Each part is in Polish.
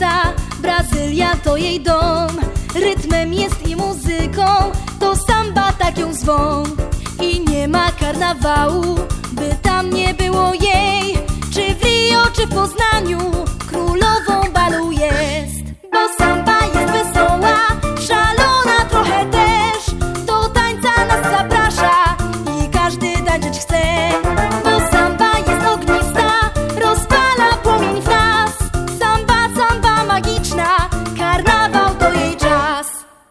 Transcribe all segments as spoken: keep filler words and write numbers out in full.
Brazylia, Brazylia to jej dom. Rytmem jest i muzyką, to samba tak ją zwą. I nie ma karnawału, by tam nie było jej. Czy w Rio, czy w Poznaniu, królową balu jest. Bo samba jest wesoła, szalona trochę też. Do tańca nas zaprasza i każdy tańczyć chce. Bo samba jest ognista, rozpala płomień w nas. Samba, samba magiczna, karnawał to jej czas.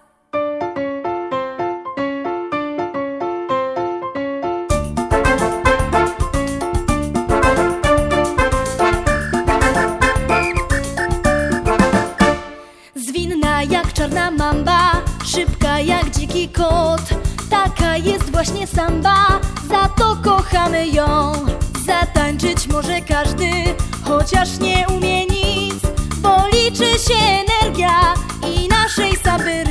Zwinna jak czarna mamba, szybka jak dziki kot. Taka jest właśnie samba, za to kochamy ją. Zatańczyć może każdy, chociaż nie umie nic, bo liczy się energia i naszej samby